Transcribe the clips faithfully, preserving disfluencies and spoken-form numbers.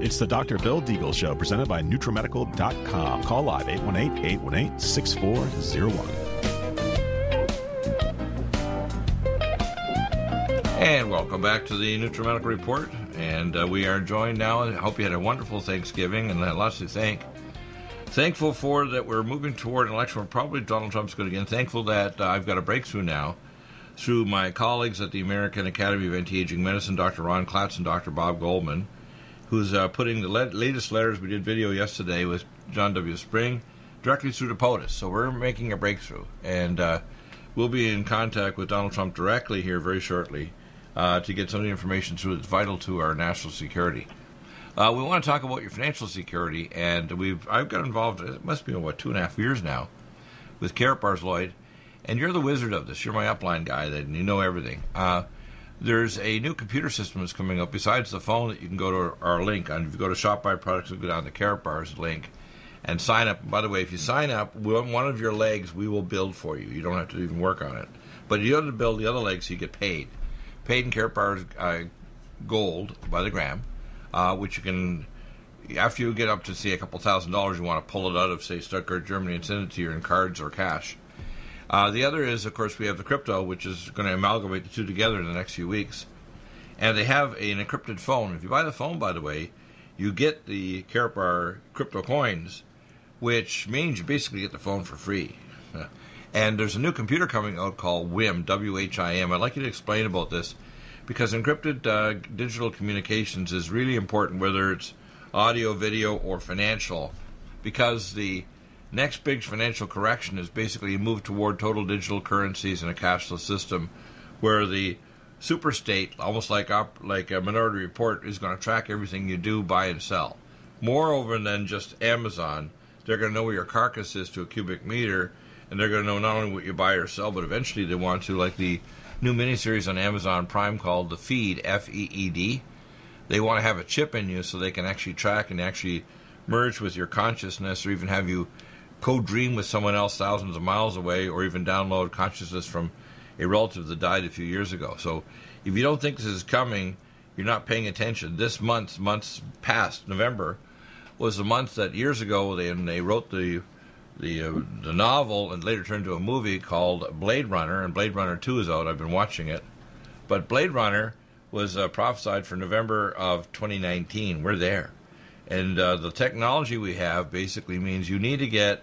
It's the Doctor Bill Deagle Show, presented by NutriMedical dot com. Call live eight one eight, eight one eight, six four zero one. And welcome back to the NutriMedical Report. And uh, we are joined now. I hope you had a wonderful Thanksgiving and lots to thank. Thankful for that we're moving toward an election where probably Donald Trump's going to get in. Thankful that uh, I've got a breakthrough now through my colleagues at the American Academy of Anti-Aging Medicine, Doctor Ron Klatz and Doctor Bob Goldman, who's uh, putting the le- latest letters. We did video yesterday with John W. Spring directly through to POTUS. So we're making a breakthrough. And uh, we'll be in contact with Donald Trump directly here very shortly uh, to get some of the information through that's vital to our national security. Uh, we want to talk about your financial security, and we've I've got involved, it must be, what, two and a half years now with Karatbars, Lloyd. And you're the wizard of this. You're my upline guy, and you know everything. Uh, there's a new computer system that's coming up besides the phone that you can go to our link. And if you go to Shop Buy Products, and go down to Karatbars link and sign up. By the way, if you sign up, one of your legs we will build for you. You don't have to even work on it. But you have to build the other legs so you get paid. Paid in Karatbars uh, gold by the gram, uh, which you can, after you get up to, say, a couple thousand dollars, you want to pull it out of, say, Stuttgart, Germany, and send it to you in cards or cash. Uh, the other is, of course, we have the crypto, which is going to amalgamate the two together in the next few weeks. And they have an encrypted phone. If you buy the phone, by the way, you get the Karatbar crypto coins, which means you basically get the phone for free. And there's a new computer coming out called W I M, W H I M. I'd like you to explain about this, because encrypted uh, digital communications is really important, whether it's audio, video, or financial, because the next big financial correction is basically a move toward total digital currencies and a cashless system, where the superstate, almost like op- like a Minority Report, is going to track everything you do, buy, and sell. Moreover than just Amazon, they're going to know where your carcass is to a cubic meter, and they're going to know not only what you buy or sell, but eventually they want to, like the new miniseries on Amazon Prime called The Feed, F E E D. They want to have a chip in you so they can actually track and actually merge with your consciousness, or even have you co-dream with someone else thousands of miles away, or even download consciousness from a relative that died a few years ago. So if you don't think this is coming, you're not paying attention. This month, months past, November, was the month that years ago they, they wrote the the uh, the novel and later turned into a movie called Blade Runner, and Blade Runner two is out. I've been watching it. But Blade Runner was uh, prophesied for November of twenty nineteen. We're there. And uh, the technology we have basically means you need to get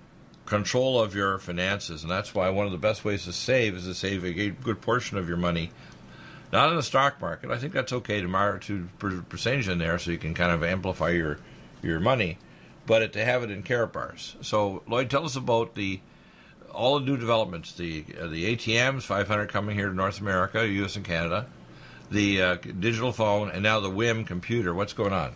control of your finances, and that's why one of the best ways to save is to save a good portion of your money, not in the stock market. I think that's okay to mar- to put percentage in there so you can kind of amplify your your money, but it, to have it in Karatbars. So, Lloyd, tell us about the all the new developments, the uh, the A T Ms, five hundred coming here to North America, U S and Canada, the uh, digital phone, and now the W I M computer. What's going on?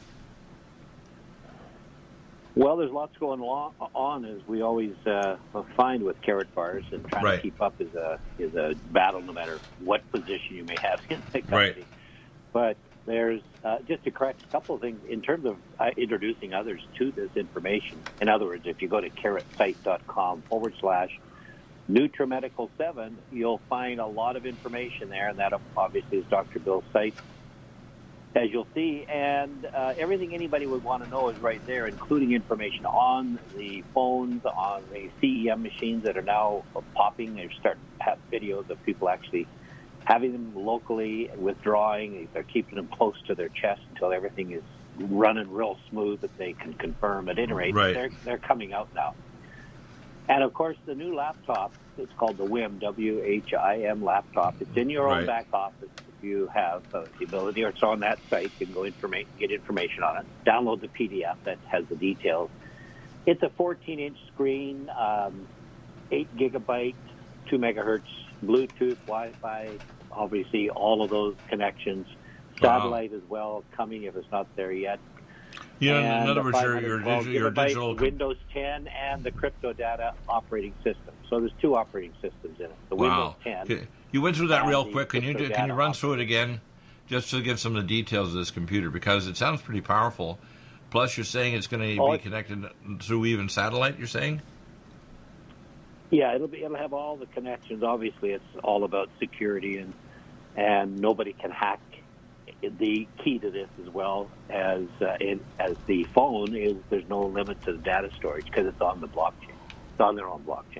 Well, there's lots going on, as we always uh, find with Karatbars, and trying right. to keep up is a is a battle, no matter what position you may have in the company. Right. But there's uh, just to correct a couple of things in terms of uh, introducing others to this information. In other words, if you go to karatsite.com forward slash NutriMedical seven, you'll find a lot of information there, and that obviously is Doctor Bill's site, as you'll see, and uh, everything anybody would want to know is right there, including information on the phones, on the C E M machines that are now popping. They're starting to have videos of people actually having them locally, withdrawing. They're keeping them close to their chest until everything is running real smooth that they can confirm. At any rate, right. they're, they're coming out now. And, of course, the new laptop, it's called the W I M, W H I M laptop. It's in your own right. back office. You have uh, the ability, or it's on that site. You can go informa- get information on it. Download the P D F that has the details. It's a fourteen inch screen, um, eight gigabyte, two megahertz, Bluetooth, Wi-Fi, obviously all of those connections. Satellite wow. as well coming if it's not there yet. Yeah, and in other words, your, your, digital, your digital... Windows ten and the crypto data operating system. So there's two operating systems in it. The wow. Windows ten. You went through that real quick. Can you do, can you run through it again, just to give some of the details of this computer? Because it sounds pretty powerful. Plus, you're saying it's going to oh, be connected through even satellite, you're saying? Yeah, it'll be. It'll have all the connections. Obviously, it's all about security, and and nobody can hack the key to this, as well as uh, in, as the phone, is there's no limit to the data storage because it's on the blockchain. It's on their own blockchain.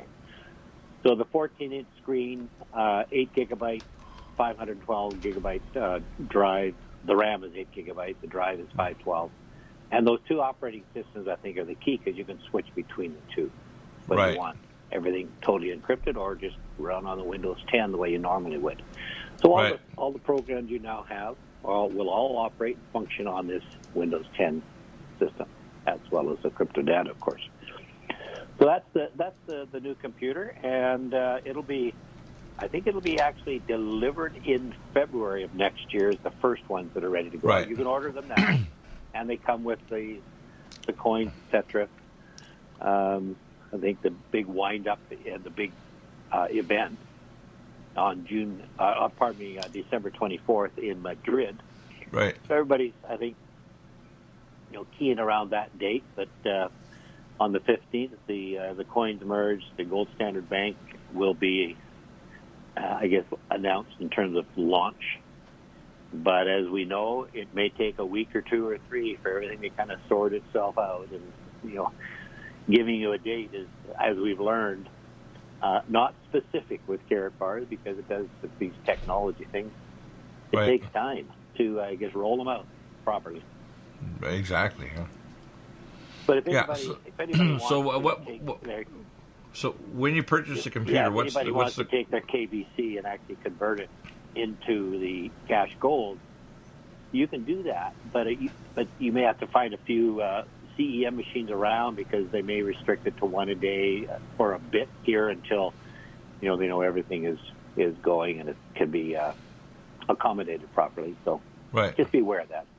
So the fourteen-inch screen, uh, eight gigabyte, five hundred twelve gigabyte uh, drive. The RAM is eight gigabyte. The drive is five twelve. And those two operating systems, I think, are the key because you can switch between the two when right. you want everything totally encrypted, or just run on the Windows ten the way you normally would. So all, right. the, all the programs you now have all, will all operate and function on this Windows ten system, as well as the crypto data, of course. So that's the that's the, the new computer, and uh, it'll be, I think it'll be actually delivered in February of next year as the first ones that are ready to go. Right. You can order them now, and they come with the the coins, et cetera. Um, I think the big wind-up and the big uh, event on June, uh, pardon me, uh, December twenty-fourth in Madrid. Right. So everybody's, I think, you know, keying around that date. But uh, on the fifteenth, the uh, the coins merge. The Gold Standard Bank will be, uh, I guess, announced in terms of launch. But as we know, it may take a week or two or three for everything to kind of sort itself out. And, you know, giving you a date is, as we've learned, uh, not specific with Karatbars, because it does with these technology things. It right. takes time to, I guess, roll them out properly. Exactly. Yeah. But if Yeah, anybody, so- if anybody wants so, uh, to what- take what- their, So when you purchase a computer, yeah, if what's anybody the, wants what's to the take their K B C and actually convert it into the cash gold, you can do that. But it, but you may have to find a few uh, C E M machines around, because they may restrict it to one a day for a bit here until, you know, they know everything is, is going and it can be uh, accommodated properly. So right? just be aware of that.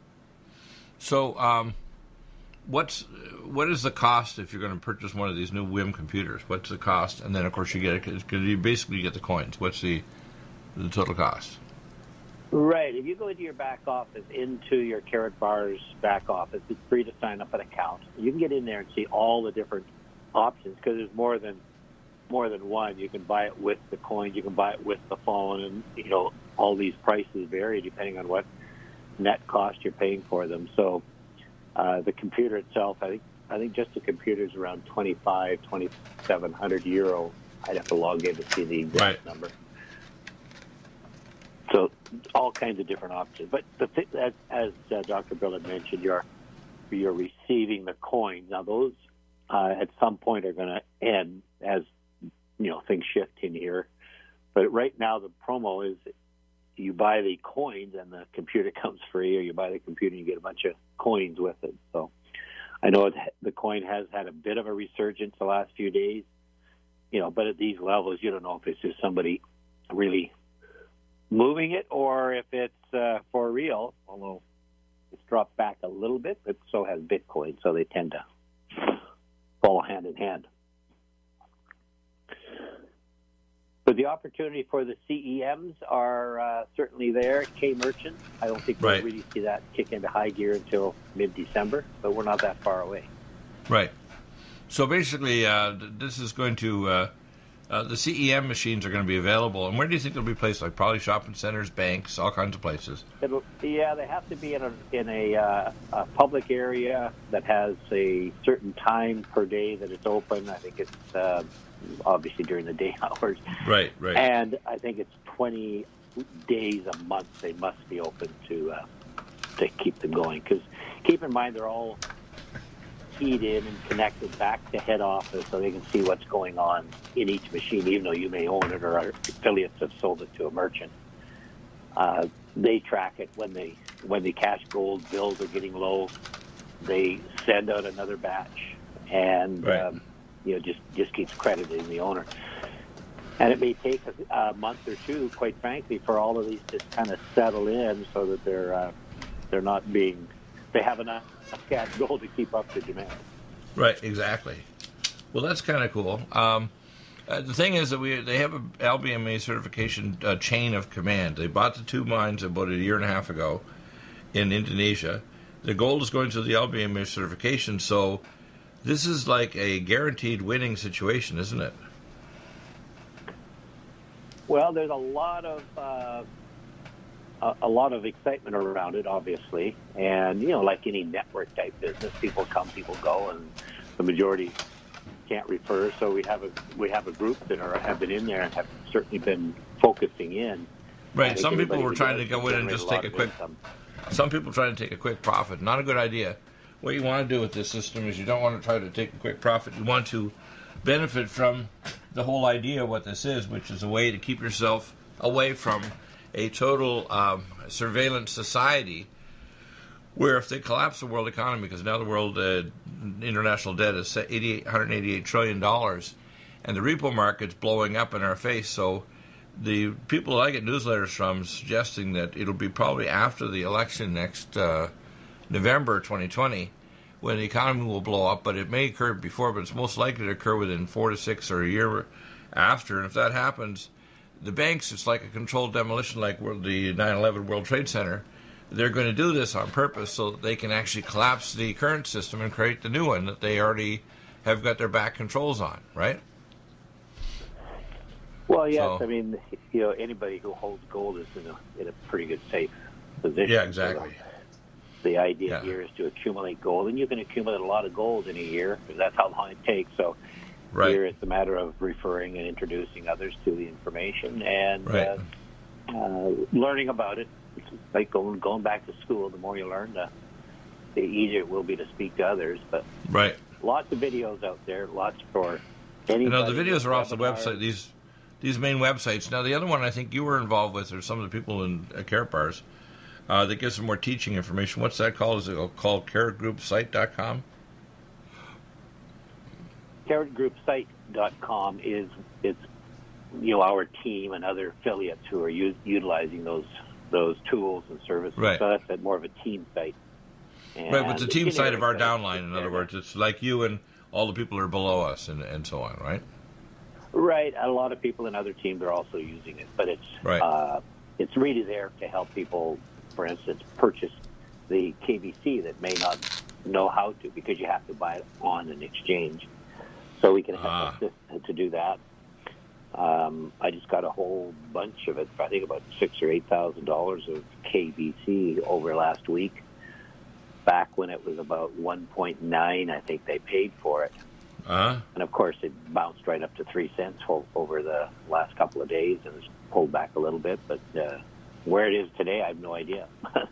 So um, what's what is the cost if you're going to purchase one of these new W I M computers? What's the cost? And then of course you get it because you basically get the coins. What's the the total cost? Right. If you go into your back office, into your Karatbars back office, it's free to sign up an account. You can get in there and see all the different options, because there's more than more than one. You can buy it with the coins, you can buy it with the phone, and you know all these prices vary depending on what net cost you're paying for them. So uh, the computer itself, I think, I think just the computer is around twenty-five, twenty-seven hundred euro. I'd have to log in to see the exact right. number. So all kinds of different options. But the thing, as, as uh, Doctor Bill had mentioned, you're you're receiving the coins. Now those uh, at some point are going to end as you know things shift in here. But right now the promo is you buy the coins and the computer comes free, or you buy the computer and you get a bunch of coins with it. So I know it, the coin has had a bit of a resurgence the last few days. You know, but at these levels, you don't know if it's just somebody really moving it or if it's uh, for real, although it's dropped back a little bit, but so has Bitcoin, so they tend to follow hand in hand. But the opportunity for the C E Ms are uh, certainly there. K-Merchant, I don't think Right. we'll really see that kick into high gear until mid-December, but we're not that far away. Right. So basically, uh, this is going to uh, uh, the C E M machines are going to be available. And where do you think they'll be placed? Like probably shopping centers, banks, all kinds of places. It'll, yeah, they have to be in a in a, uh, a public area that has a certain time per day that it's open. I think it's uh, obviously during the day hours. Right, right. And I think it's twenty days a month they must be open to uh, to keep them going. Because keep in mind they're all keyed in and connected back to head office, so they can see what's going on in each machine, even though you may own it or our affiliates have sold it to a merchant. Uh, they track it when they when the cash gold bills are getting low. They send out another batch, and Right. um, you know just just keeps crediting the owner. And it may take a, a month or two, quite frankly, for all of these to kind of settle in, so that they're uh, they're not being they have enough cash gold to keep up the demand. Right, exactly. Well, that's kind of cool. Um, uh, the thing is that we they have a L B M A certification uh, chain of command. They bought the two mines about a year and a half ago in Indonesia. The gold is going to the L B M A certification, so this is like a guaranteed winning situation, isn't it? Well, there's a lot of uh, a, a lot of excitement around it, obviously. And, you know, like any network-type business, people come, people go, and the majority can't refer. So we have a we have a group that are have been in there and have certainly been focusing in. Right. Some people were trying to go in and just take a quick. Income. Some people trying to take a quick profit. Not a good idea. What you want to do with this system is you don't want to try to take a quick profit. You want to benefit from the whole idea of what this is, which is a way to keep yourself away from a total um, surveillance society where if they collapse the world economy, because now the world uh, international debt is one hundred eighty-eight trillion dollars, and the repo market's blowing up in our face. So the people that I get newsletters from suggesting that it'll be probably after the election next uh, November twenty twenty when the economy will blow up, but it may occur before, but it's most likely to occur within four to six or a year after. And if that happens, the banks, it's like a controlled demolition like the nine eleven World Trade Center. They're going to do this on purpose so that they can actually collapse the current system and create the new one that they already have got their back controls on, right? Well, yes. So, I mean, you know, anybody who holds gold is in a, in a pretty good, safe position. Yeah, exactly. So the idea yeah. here is to accumulate gold, and you can accumulate a lot of gold in a year because that's how long it takes. So right. here it's a matter of referring and introducing others to the information and right. uh, uh, learning about it. It's like going going back to school. The more you learn, the, the easier it will be to speak to others. But right. lots of videos out there, lots for anybody. You know, the videos are off the webinar. website. These these main websites. Now, the other one I think you were involved with, or some of the people in uh, Karatbars, uh, that gives some more teaching information. What's that called? Is it called carrot group site dot com? carrot group site dot com is it's you know our team and other affiliates who are u- utilizing those those tools and services. Right. So that's a, more of a team site. And right, but the team site of our site, downline, in other words, it's like you and all the people who are below us and, and so on, right? Right. A lot of people in other teams are also using it, but it's right. uh, it's really there to help people, for instance, purchase the K B C that may not know how to because you have to buy it on an exchange. So we can help ah. assist to do that. Um, I just got a whole bunch of it. I think about six or eight thousand dollars of K B C over last week. Back when it was about one point nine, I think they paid for it. Uh-huh. And of course, it bounced right up to three cents over the last couple of days, and it's pulled back a little bit. But uh, where it is today, I have no idea.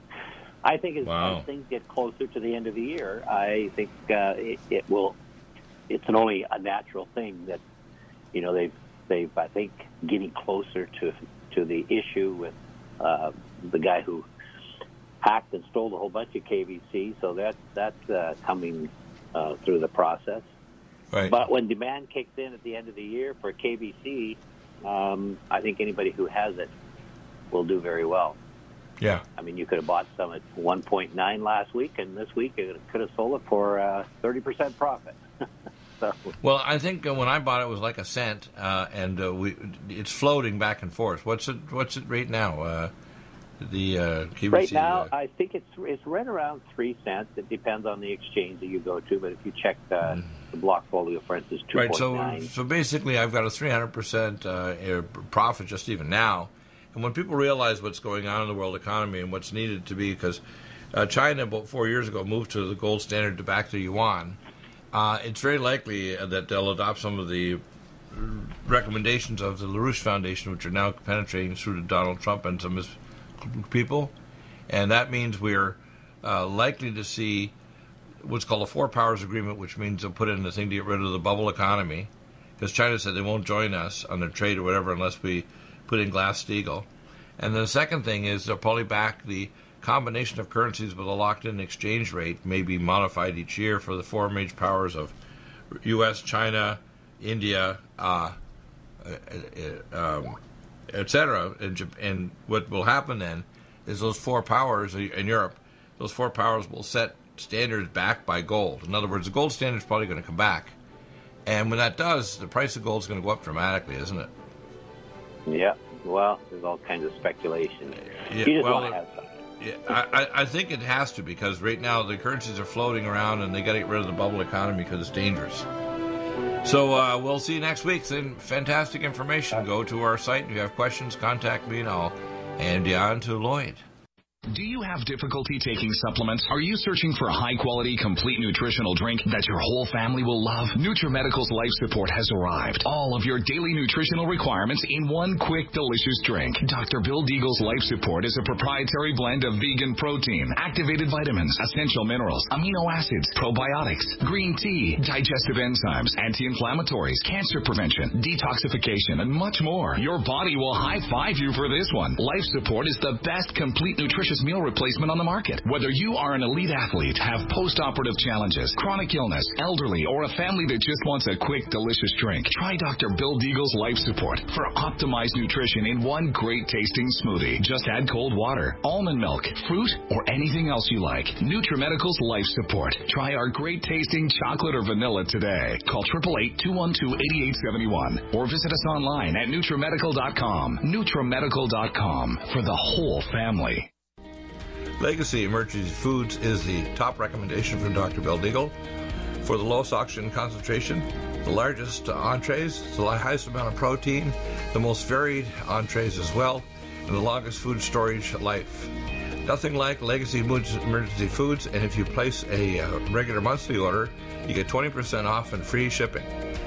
I think as, wow. as things get closer to the end of the year, I think uh, it, it will. It's an only a natural thing that you know they've they've I think getting closer to to the issue with uh, the guy who hacked and stole a whole bunch of K B C. So that that's uh, coming uh, through the process. Right. But when demand kicks in at the end of the year for K B C, um, I think anybody who has it will do very well. Yeah. I mean, you could have bought some at one point nine last week, and this week it could have sold it for uh, thirty percent profit. so. Well, I think uh, when I bought it, it was like a cent, uh, and uh, we it's floating back and forth. What's it? What's it right now? Uh, the uh, K B C, right now, uh, I think it's it's right around three cents. It depends on the exchange that you go to, but if you check the, mm. the Blockfolio, for instance, two point nine. Right. So, so basically, I've got a three hundred percent uh, profit just even now. And when people realize what's going on in the world economy and what's needed to be, because uh, China about four years ago moved to the gold standard to back the yuan, uh, it's very likely that they'll adopt some of the recommendations of the LaRouche Foundation, which are now penetrating through to Donald Trump and some of his people. And that means we're uh, likely to see what's called a Four Powers Agreement, which means they'll put in the thing to get rid of the bubble economy, because China said they won't join us on their trade or whatever unless we put in Glass-Steagall. And then the second thing is they'll probably back the combination of currencies with a locked-in exchange rate, may be modified each year for the four major powers of U S, China, India, uh, uh, um, et cetera. And, and what will happen then is those four powers in Europe, those four powers will set standards backed by gold. In other words, the gold standard is probably going to come back. And when that does, the price of gold is going to go up dramatically, isn't it? Yeah, well, there's all kinds of speculation. Yeah, you just well, want to have something. Yeah, I, I think it has to, because right now the currencies are floating around and they got to get rid of the bubble economy because it's dangerous. So uh, we'll see you next week. Then fantastic information. Go to our site. If you have questions, contact me and I'll And on to Lloyd. Do you have difficulty taking supplements? Are you searching for a high-quality, complete nutritional drink that your whole family will love? NutriMedical's Life Support has arrived. All of your daily nutritional requirements in one quick, delicious drink. Doctor Bill Deagle's Life Support is a proprietary blend of vegan protein, activated vitamins, essential minerals, amino acids, probiotics, green tea, digestive enzymes, anti-inflammatories, cancer prevention, detoxification, and much more. Your body will high-five you for this one. Life Support is the best complete nutrition meal replacement on the market. Whether you are an elite athlete, have post-operative challenges, chronic illness, elderly, or a family that just wants a quick, delicious drink, try Doctor Bill Deagle's Life Support for optimized nutrition in one great tasting smoothie. Just add cold water, almond milk, fruit, or anything else you like. NutriMedical's Life Support. Try our great tasting chocolate or vanilla today. Call eight eight eight, two one two, eight eight seven one or visit us online at NutriMedical dot com. NutriMedical dot com for the whole family. Legacy Emergency Foods is the top recommendation from Doctor Bill Deagle for the lowest oxygen concentration, the largest entrees, the highest amount of protein, the most varied entrees as well, and the longest food storage life. Nothing like Legacy Emergency Foods, and if you place a uh, regular monthly order, you get twenty percent off and free shipping.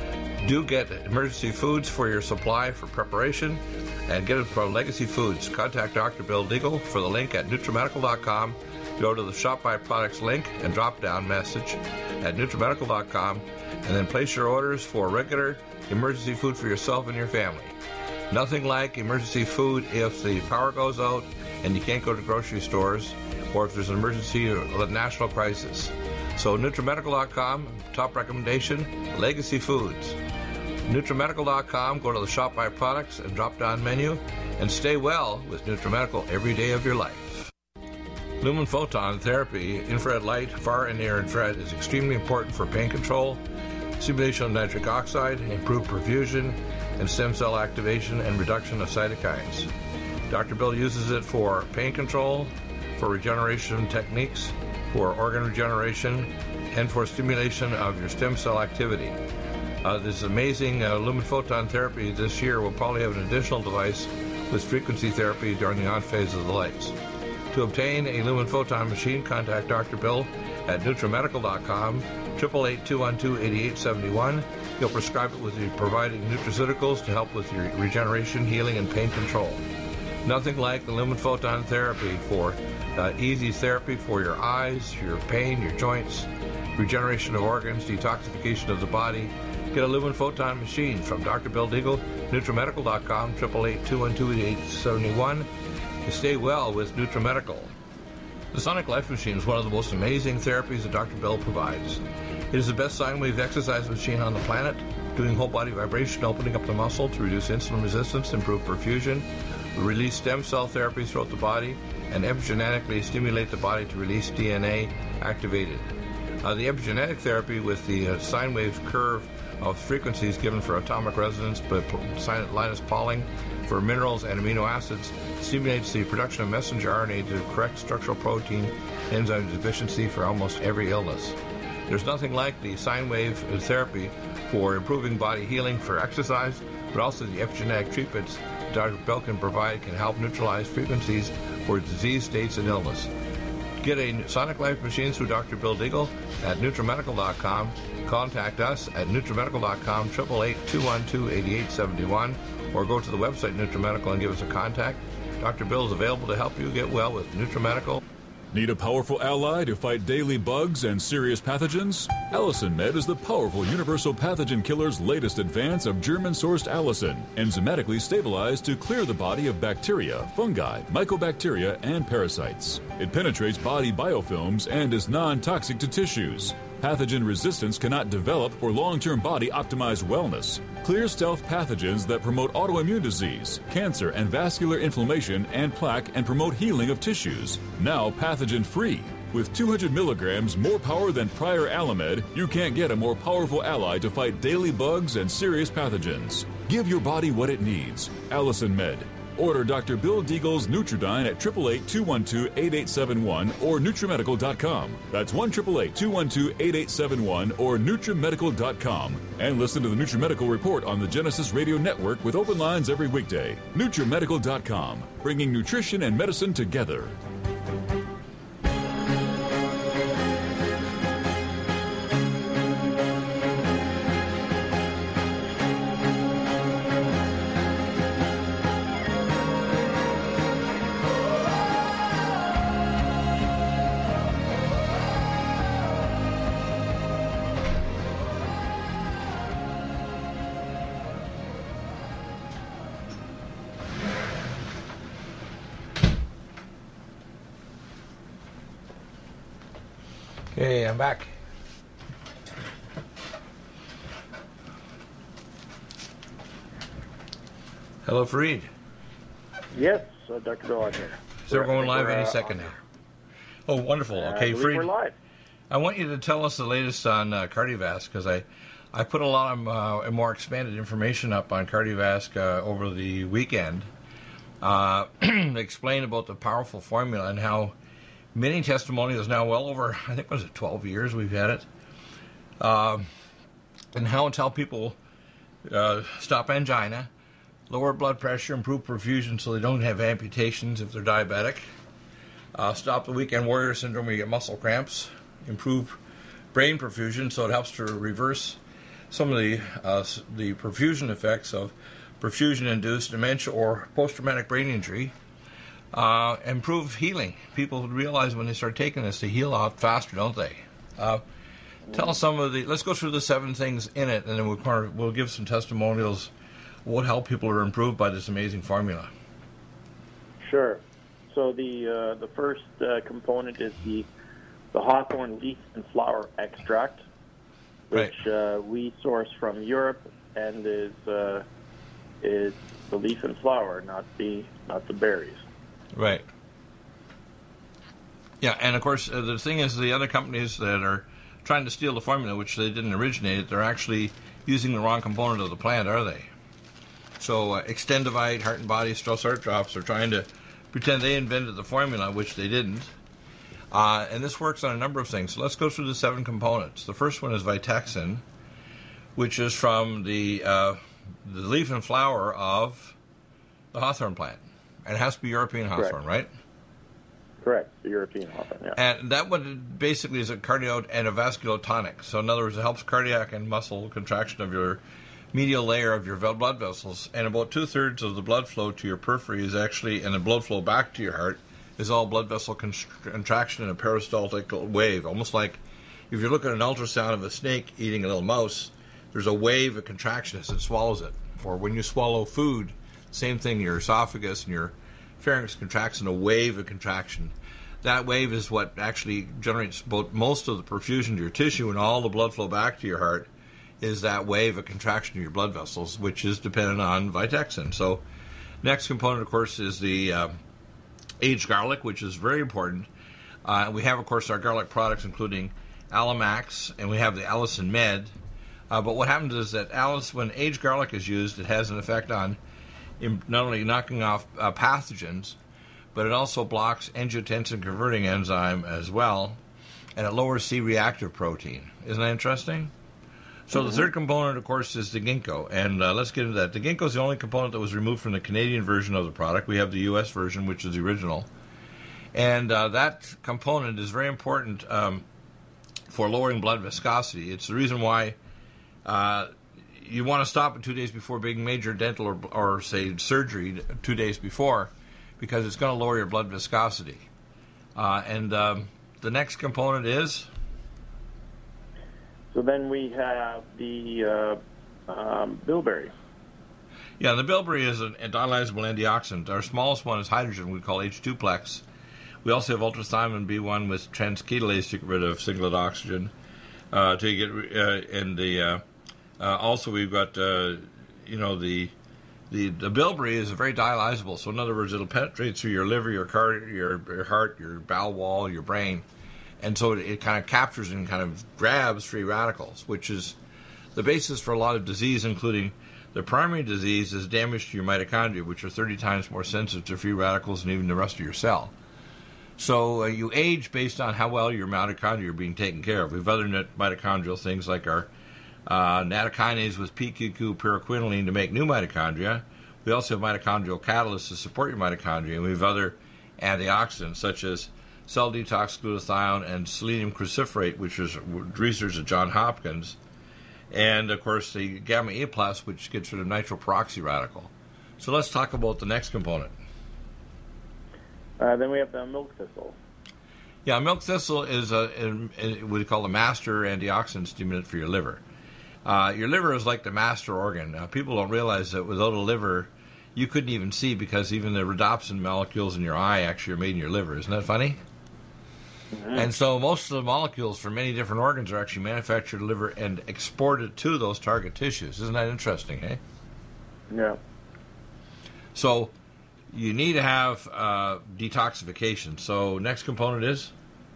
Do get Emergency Foods for your supply for preparation, and get it from Legacy Foods. Contact Doctor Bill Deagle for the link at NutriMedical dot com. Go to the Shop by Products link and drop-down message at NutriMedical dot com, and then place your orders for regular emergency food for yourself and your family. Nothing like emergency food if the power goes out and you can't go to grocery stores, or if there's an emergency or a national crisis. So NutriMedical dot com, top recommendation, Legacy Foods. NutriMedical dot com, go to the Shop by Products and drop-down menu, and stay well with NutriMedical every day of your life. Lumen Photon Therapy, infrared light, far and near infrared, is extremely important for pain control, stimulation of nitric oxide, improved perfusion, and stem cell activation and reduction of cytokines. Doctor Bill uses it for pain control, for regeneration techniques, for organ regeneration, and for stimulation of your stem cell activity. Uh, this amazing uh, Lumen Photon Therapy this year will probably have an additional device with frequency therapy during the on phase of the lights. To obtain a Lumen Photon machine, contact Doctor Bill at NutriMedical dot com, eight eight eight, two one two, eight eight seven one. He'll prescribe it with you providing nutraceuticals to help with your regeneration, healing, and pain control. Nothing like the Lumen Photon Therapy for uh, easy therapy for your eyes, your pain, your joints, regeneration of organs, detoxification of the body. Get a Lumen Photon machine from Doctor Bill Deagle, NutriMedical dot com, eight eight eight, two one two, eight eight seven one. You stay well with NutriMedical. The Sonic Life Machine is one of the most amazing therapies that Doctor Bill provides. It is the best sine wave exercise machine on the planet, doing whole body vibration, opening up the muscle to reduce insulin resistance, improve perfusion, release stem cell therapies throughout the body, and epigenetically stimulate the body to release D N A activated. Uh, the epigenetic therapy with the uh, sine wave curve of frequencies given for atomic resonance, but Linus Pauling for minerals and amino acids stimulates the production of messenger R N A to correct structural protein enzyme deficiency for almost every illness. There's nothing like the sine wave therapy for improving body healing for exercise, but also the epigenetic treatments Doctor Bill can provide can help neutralize frequencies for disease states and illness. Get a Sonic Life machine through Doctor Bill Deagle at NutriMedical dot com. Contact us at NutriMedical dot com, eight eight eight, two one two, eight eight seven one, or go to the website NutriMedical and give us a contact. Doctor Bill is available to help you get well with NutriMedical. Need a powerful ally to fight daily bugs and serious pathogens? Allicin Med is the powerful universal pathogen killer's latest advance of German-sourced allicin, enzymatically stabilized to clear the body of bacteria, fungi, mycobacteria, and parasites. It penetrates body biofilms and is non-toxic to tissues. Pathogen resistance cannot develop for long-term body-optimized wellness. Clear stealth pathogens that promote autoimmune disease, cancer and vascular inflammation and plaque, and promote healing of tissues. Now pathogen-free. With two hundred milligrams more power than prior Alamed, you can't get a more powerful ally to fight daily bugs and serious pathogens. Give your body what it needs. Allicin Med. Order Doctor Bill Deagle's Nutridyne at eight eight eight, two one two, eight eight seven one or NutriMedical dot com. That's one eight eight eight, two one two, eight eight seven one or NutriMedical dot com. And listen to the NutriMedical Report on the Genesis Radio Network with open lines every weekday. NutriMedical dot com, bringing nutrition and medicine together. Okay, I'm back. Hello, Fareed. Yes, uh, Doctor Bill, I'm here. So we're going live we're, any uh, second now. Oh, wonderful. Uh, Okay, I believe Fareed. we're live. I want you to tell us the latest on uh, Cardiovasc, because I, I put a lot of uh, more expanded information up on Cardiovasc uh, over the weekend. Uh, explain about the powerful formula and how many testimonials now, well over, I think, was it twelve years we've had it, uh, and how it's helped people uh, stop angina, lower blood pressure, improve perfusion so they don't have amputations if they're diabetic, uh, stop the weekend warrior syndrome where you get muscle cramps, improve brain perfusion so it helps to reverse some of the uh, the perfusion effects of perfusion-induced dementia or post-traumatic brain injury. Uh, improve healing. People realize when they start taking this, they heal out faster, don't they? Uh, tell us some of the. Let's go through the seven things in it, and then we'll we'll give some testimonials. What help people are improved by this amazing formula? Sure. So the uh, the first uh, component is the the hawthorn leaf and flower extract, which Right. uh, we source from Europe, and is uh, is the leaf and flower, not the not the berries. Right. Yeah, and of course, uh, the thing is, the other companies that are trying to steal the formula, which they didn't originate it, they're actually using the wrong component of the plant, are they? So, uh, Extendivite, Heart and Body, Strauss Heart Drops are trying to pretend they invented the formula, which they didn't. Uh, and this works on a number of things. So let's go through the seven components. The first one is Vitexin, which is from the uh, the leaf and flower of the hawthorn plant. And it has to be European hawthorn, right? Correct, the European hawthorn, yeah. And that one basically is a cardio and a vasculotonic. So in other words, it helps cardiac and muscle contraction of your medial layer of your blood vessels. And about two-thirds of the blood flow to your periphery is actually, and the blood flow back to your heart, is all blood vessel contraction in a peristaltic wave. Almost like if you're looking at an ultrasound of a snake eating a little mouse, there's a wave of contraction as it swallows it. Or when you swallow food, same thing, your esophagus and your pharynx contracts in a wave of contraction. That wave is what actually generates both most of the perfusion to your tissue and all the blood flow back to your heart is that wave of contraction of your blood vessels, which is dependent on Vitexin. So next component, of course, is the uh, aged garlic, which is very important. Uh, we have, of course, our garlic products, including Alamax, and we have the Allison Med. Uh, but what happens is that Alice, when aged garlic is used, it has an effect on in not only knocking off uh, pathogens, but it also blocks angiotensin converting enzyme as well, and it lowers C-reactive protein. Isn't that interesting? So mm-hmm. The third component, of course, is the ginkgo, and uh, let's get into that. The ginkgo is the only component that was removed from the Canadian version of the product. We have the U S version, which is the original, and uh, that component is very important um, for lowering blood viscosity. It's the reason why uh, you want to stop it two days before being major dental or, or, say, surgery two days before, because it's going to lower your blood viscosity. Uh, and um, the next component is? So then we have the uh, um, bilberry. Yeah, the bilberry is an dialyzable antioxidant. Our smallest one is hydrogen, we call H two plex. We also have ultrathymine B one with transketolase to get rid of singlet oxygen. Uh, to get uh, and the uh, uh, also we've got uh, you know the the the bilberry is very dialyzable. So in other words, it'll penetrate through your liver, your car, your, your heart, your bowel wall, your brain, and so it, it kind of captures and kind of grabs free radicals, which is the basis for a lot of disease, including The primary disease is damage to your mitochondria, which are thirty times more sensitive to free radicals than even the rest of your cell. So uh, you age based on how well your mitochondria are being taken care of. We have other mitochondrial things like our uh, nattokinase with P Q Q pyroquinoline to make new mitochondria. We also have mitochondrial catalysts to support your mitochondria. And we have other antioxidants such as cell detox glutathione and selenium cruciferate, which is research at Johns Hopkins. And, of course, the gamma A plus, which gets rid of nitroperoxy radical. So let's talk about the next component. Uh, then we have the milk thistle. Yeah, milk thistle is a, a, a, what we call a master antioxidant stimulant for your liver. Uh, your liver is like the master organ. Now, people don't realize that without a liver, you couldn't even see because even the rhodopsin molecules in your eye actually are made in your liver. Isn't that funny? Mm-hmm. And so most of the molecules for many different organs are actually manufactured in the liver and exported to those target tissues. Isn't that interesting, eh? Yeah. So you need to have uh, detoxification. So next component is?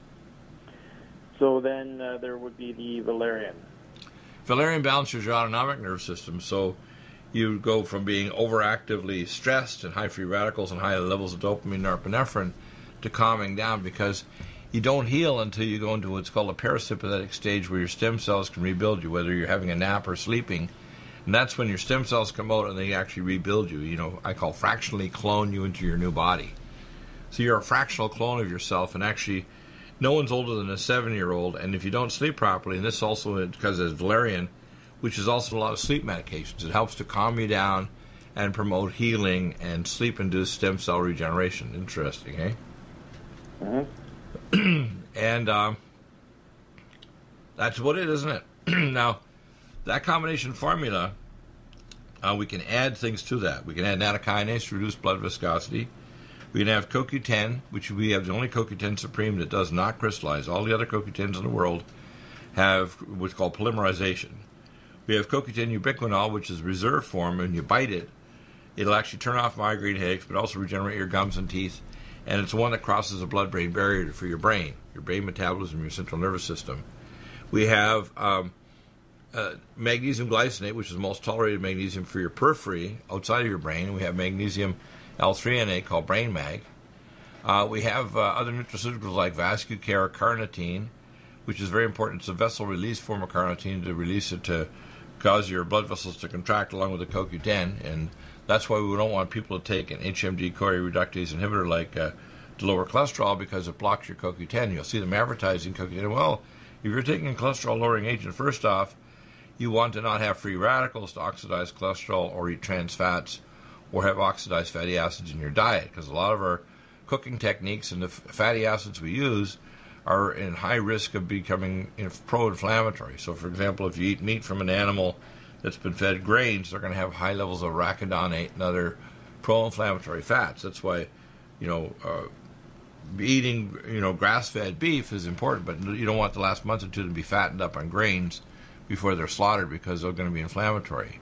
So then uh, there would be the valerian. Valerian balances your autonomic nervous system. So you go from being overactively stressed and high free radicals and high levels of dopamine and norepinephrine to calming down, because you don't heal until you go into what's called a parasympathetic stage where your stem cells can rebuild you, whether you're having a nap or sleeping. And that's when your stem cells come out and they actually rebuild you. You know, I call fractionally clone you into your new body. So you're a fractional clone of yourself, and actually no one's older than a seven-year-old. And if you don't sleep properly, and this also because it's valerian, which is also a lot of sleep medications, it helps to calm you down and promote healing and sleep-induced stem cell regeneration. Interesting, eh? Mm-hmm. And um, that's what it is, isn't it? Now, that combination formula, uh, we can add things to that. We can add nattokinase to reduce blood viscosity. We can have C O Q ten, which we have the only C O Q ten Supreme that does not crystallize. All the other C O Q tens in the world have what's called polymerization. We have C O Q ten ubiquinol, which is reserve form, and you bite it, it'll actually turn off migraine headaches, but also regenerate your gums and teeth. And it's one that crosses the blood-brain barrier for your brain, your brain metabolism, your central nervous system. We have um, uh, magnesium glycinate, which is the most tolerated magnesium for your periphery outside of your brain. And we have magnesium L three N A called Brain Mag. Uh, we have uh, other nutraceuticals like Vascucare carnitine, which is very important. It's a vessel release form of carnitine to release it to cause your blood vessels to contract along with the C O Q ten. And that's why we don't want people to take an H M G-CoA reductase inhibitor like uh, to lower cholesterol, because it blocks your C O Q ten. You'll see them advertising C O Q ten. Well, if you're taking a cholesterol-lowering agent, first off, you want to not have free radicals to oxidize cholesterol or eat trans fats or have oxidized fatty acids in your diet, because a lot of our cooking techniques and the f- fatty acids we use are in high risk of becoming pro-inflammatory. So, for example, if you eat meat from an animal that's been fed grains, they're going to have high levels of arachidonate and other pro-inflammatory fats. That's why, you know, uh, eating, you know, grass-fed beef is important, but you don't want the last month or two to be fattened up on grains before they're slaughtered, because they're going to be inflammatory.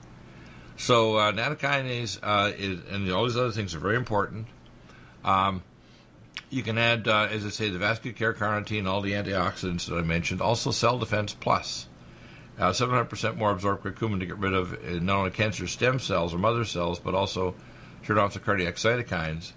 So uh, nattokinase uh, is, and all these other things are very important. Um, you can add, uh, as I say, the Vascucare carnitine, all the antioxidants that I mentioned. Also, Cell Defense Plus. Uh, seven hundred percent more absorbed curcumin to get rid of uh, not only cancer stem cells or mother cells, but also turn off the cardiac cytokines.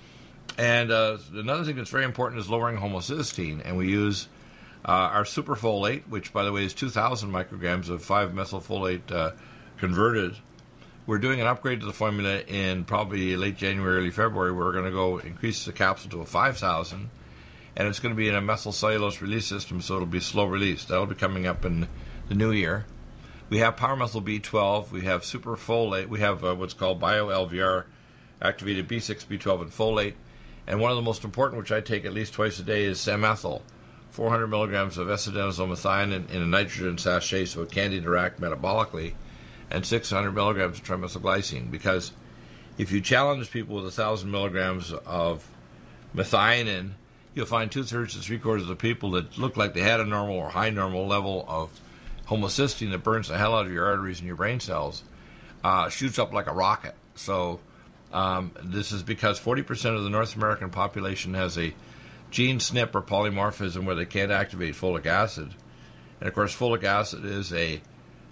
And uh, another thing that's very important is lowering homocysteine. And we use uh, our superfolate, which, by the way, is two thousand micrograms of five methylfolate uh, converted. We're doing an upgrade to the formula in probably late January, early February. We're going to go increase the capsule to a five thousand. And it's going to be in a methylcellulose release system, so it'll be slow release. That'll be coming up in the new year. We have Powermethyl B twelve, we have superfolate, we have uh, what's called bio-L V R, activated B six, B twelve, and folate. And one of the most important, which I take at least twice a day, is Samethyl, four hundred milligrams of S-adenosylmethionine in a nitrogen sachet, so it can't interact metabolically, and six hundred milligrams of trimethylglycine. Because if you challenge people with one thousand milligrams of methionine, you'll find two-thirds to three-quarters of the people that look like they had a normal or high normal level of homocysteine that burns the hell out of your arteries and your brain cells, uh, shoots up like a rocket. So um, this is because forty percent of the North American population has a gene S N P or polymorphism where they can't activate folic acid. And, of course, folic acid is a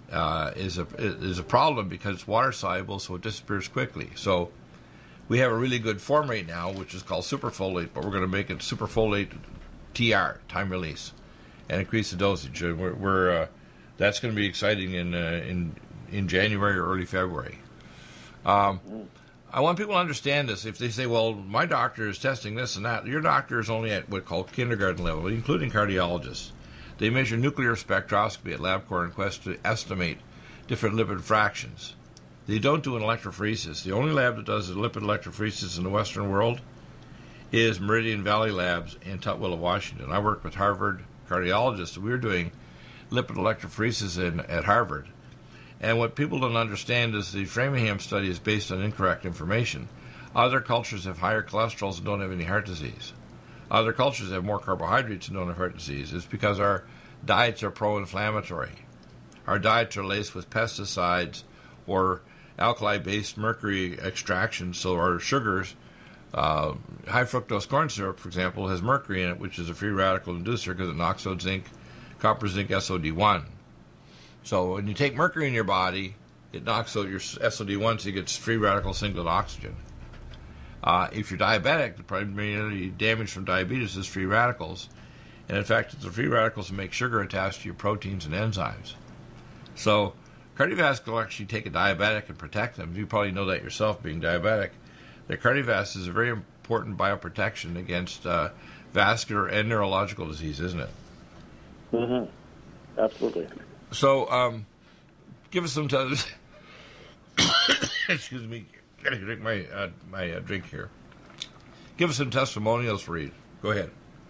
uh, is a is a problem because it's water soluble, so it disappears quickly. So we have a really good form right now, which is called superfolate, but we're going to make it superfolate T R, time release, and increase the dosage. And we're, we're uh, that's going to be exciting in uh, in in January or early February. Um, I want people to understand this. If they say, well, my doctor is testing this and that, your doctor is only at what's called kindergarten level, including cardiologists. They measure nuclear spectroscopy at LabCorp and Quest to estimate different lipid fractions. They don't do an electrophoresis. The only lab that does a lipid electrophoresis in the Western world is Meridian Valley Labs in Tutwiler, Washington. I work with Harvard cardiologists. We were doing lipid electrophoresis in, at Harvard. And what people don't understand is the Framingham study is based on incorrect information. Other cultures have higher cholesterols and don't have any heart disease. Other cultures have more carbohydrates and don't have heart disease. It's because our diets are pro-inflammatory. Our diets are laced with pesticides or alkali-based mercury extraction, so our sugars, uh, high fructose corn syrup, for example, has mercury in it, which is a free radical inducer because it knocks out zinc, copper, zinc, S O D one. So when you take mercury in your body, it knocks out your S O D one, so you get free radical singlet oxygen. Uh, if you're diabetic, the primary damage from diabetes is free radicals. And in fact, it's the free radicals that make sugar attached to your proteins and enzymes. So cardiovascular will actually take a diabetic and protect them. You probably know that yourself, being diabetic. The cardiovascular is a very important bioprotection against uh, vascular and neurological disease, isn't it? Mm-hmm. Absolutely. So, um, give us some time. Excuse me. Gotta drink my uh, my uh, drink here. Give us some testimonials, Reed. Go ahead.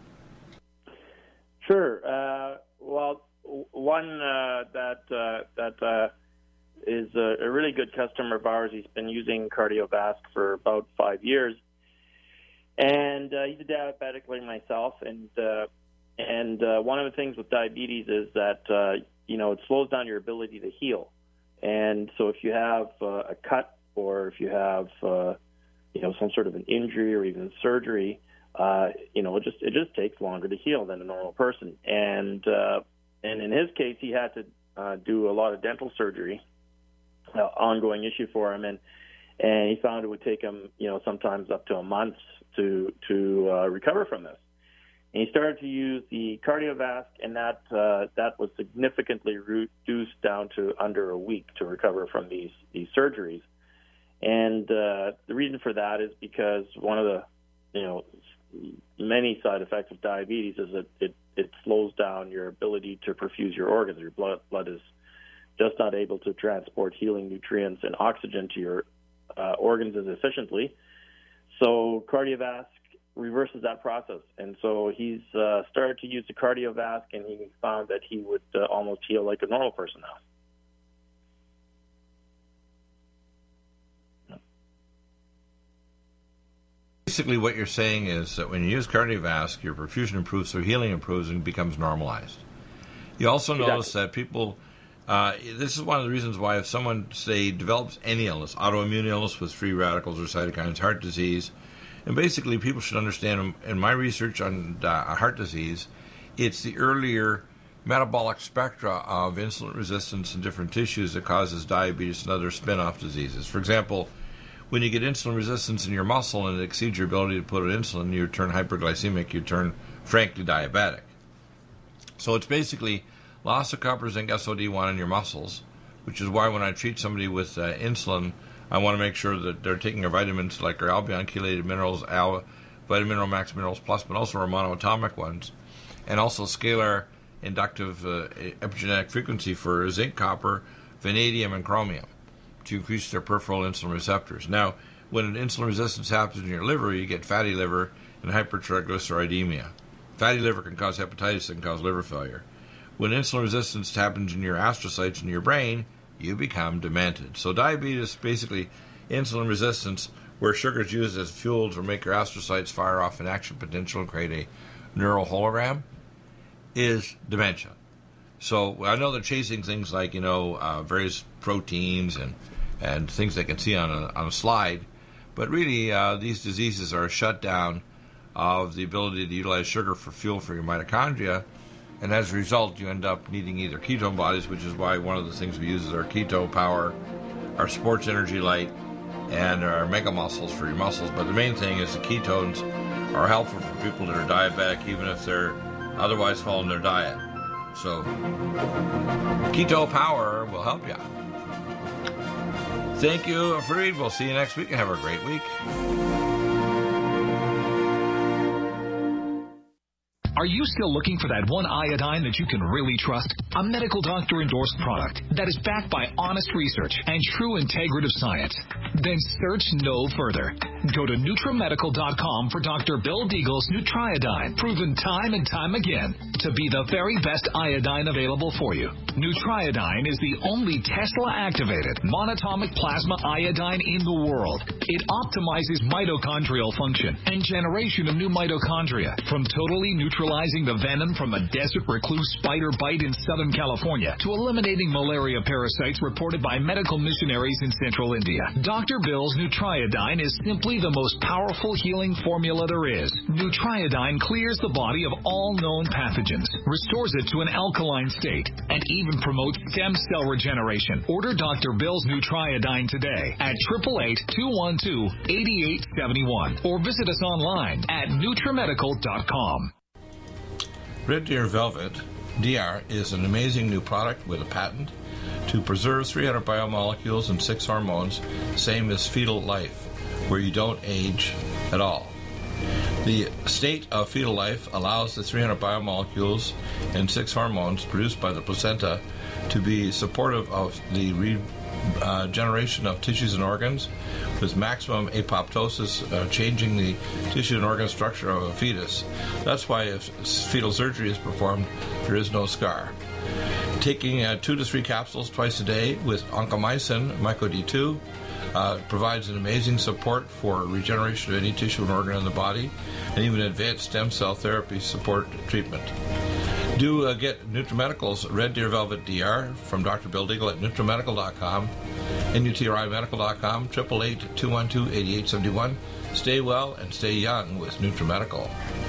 Sure. Uh, well, one uh, that uh, that uh, is a, a really good customer of ours. He's been using Cardiovasc for about five years, and uh, he's a diabetic like myself. And uh, and uh, one of the things with diabetes is that uh, you know it slows down your ability to heal. And so if you have uh, a cut, or if you have uh, you know some sort of an injury or even surgery, uh, you know it just it just takes longer to heal than a normal person. And uh, and in his case, he had to uh, do a lot of dental surgery, uh, ongoing issue for him, and and he found it would take him you know sometimes up to a month to to uh, recover from this. And he started to use the Cardiovasc, and that uh, that was significantly reduced down to under a week to recover from these these surgeries. And uh, the reason for that is because one of the you know many side effects of diabetes is that it, it slows down your ability to perfuse your organs. Your blood blood is just not able to transport healing nutrients and oxygen to your uh, organs as efficiently. So Cardiovasc reverses that process, and so he's uh, started to use the Cardiovasc, and he found that he would uh, almost heal like a normal person now. Basically, what you're saying is that when you use Cardiovasc, your perfusion improves, so healing improves and becomes normalized. You also Exactly. notice that people, uh, this is one of the reasons why if someone, say, develops any illness, autoimmune illness with free radicals or cytokines, heart disease, and basically, people should understand, in my research on uh, heart disease, it's the earlier metabolic spectra of insulin resistance in different tissues that causes diabetes and other spin-off diseases. For example, when you get insulin resistance in your muscle and it exceeds your ability to put in insulin, you turn hyperglycemic, you turn, frankly, diabetic. So it's basically loss of copper, zinc, S O D one in your muscles, which is why when I treat somebody with uh, insulin, I want to make sure that they're taking their vitamins like our Albion chelated minerals, Al, Vitamin Mineral Max Minerals Plus, but also our monoatomic ones, and also scalar inductive uh, epigenetic frequency for zinc, copper, vanadium, and chromium to increase their peripheral insulin receptors. Now, when an insulin resistance happens in your liver, you get fatty liver and hypertriglyceridemia. Fatty liver can cause hepatitis and cause liver failure. When insulin resistance happens in your astrocytes in your brain, you become demented. So diabetes, basically insulin resistance, where sugar is used as fuel to make your astrocytes fire off an action potential and create a neural hologram, is dementia. So I know they're chasing things like, you know, uh, various proteins and, and things they can see on a, on a slide, but really uh, these diseases are a shutdown of the ability to utilize sugar for fuel for your mitochondria, and as a result, you end up needing either ketone bodies, which is why one of the things we use is our Keto Power, our Sports Energy Light, and our Mega Muscles for your muscles. But the main thing is the ketones are helpful for people that are diabetic, even if they're otherwise following their diet. So, Keto Power will help you. Thank you, Fareed. We'll see you next week and have a great week. Are you still looking for that one iodine that you can really trust? A medical doctor endorsed product that is backed by honest research and true integrative science? Then search no further. Go to NutriMedical dot com for Doctor Bill Deagle's Nutriodine, proven time and time again to be the very best iodine available for you. Nutriodine is the only Tesla-activated monatomic plasma iodine in the world. It optimizes mitochondrial function and generation of new mitochondria, from totally neutralizing the venom from a desert recluse spider bite in Southern California to eliminating malaria parasites reported by medical missionaries in Central India. Doctor Bill's Nutriodine is simply the most powerful healing formula there is. Nutriodine clears the body of all known pathogens, restores it to an alkaline state, and even promotes stem cell regeneration. Order Doctor Bill's Nutriodine today at eight eight eight, two one two, eight eight seven one or visit us online at NutriMedical dot com. Red Deer Velvet D R is an amazing new product with a patent to preserve three hundred biomolecules and six hormones, same as fetal life, where you don't age at all. The state of fetal life allows the three hundred biomolecules and six hormones produced by the placenta to be supportive of the regeneration uh, of tissues and organs, with maximum apoptosis, uh, changing the tissue and organ structure of a fetus. That's why if fetal surgery is performed, there is no scar. Taking uh, two to three capsules twice a day with oncomycin, myco D two, uh, provides an amazing support for regeneration of any tissue and organ in the body, and even advanced stem cell therapy support treatment. Do uh, get NutriMedical's Red Deer Velvet D R from Doctor Bill Deagle at NutriMedical dot com, N U T R I Medical dot com, eight eight eight, two one two, eight eight seven one. Stay well and stay young with NutriMedical.